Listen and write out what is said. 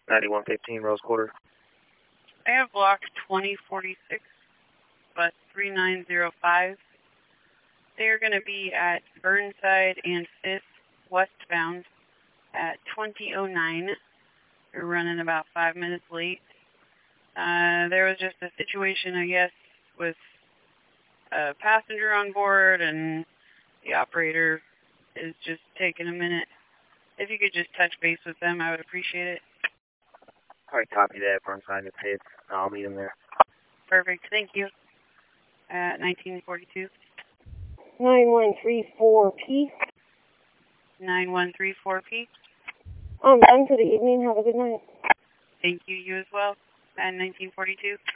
9115 Rose Quarter. I have block 2046, bus 3905. They're going to be at Burnside and 5th westbound at 2009. They're running about 5 minutes late. There was just a situation, I guess, with a passenger on board, and the operator is just taking a minute. If you could just touch base with them, I would appreciate it. All right, copy that. Burnside and 5th. I'll meet them there. Perfect. Thank you. At 1942. 9134P. 9134P. I'm done for the evening. Have a good night. Thank you. You as well. At 1942.